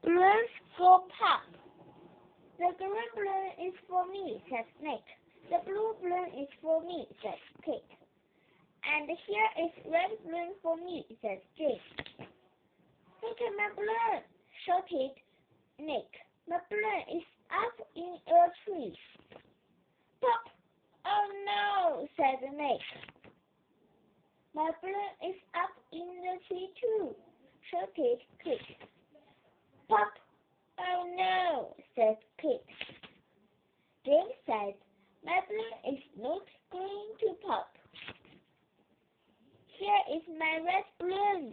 Balloons for Pop. The green balloon is for me, said Snake. The blue balloon is for me, said Kate. And here is red balloon for me, said Jane. Look at my balloon, shouted Nick. My balloon is up in a tree. Pop! Oh no, said Nick. My balloon is up in the tree too, shouted Kate. Pop! Oh no, said Kate. Jane said, my balloon is not going to pop. Here is my red balloon.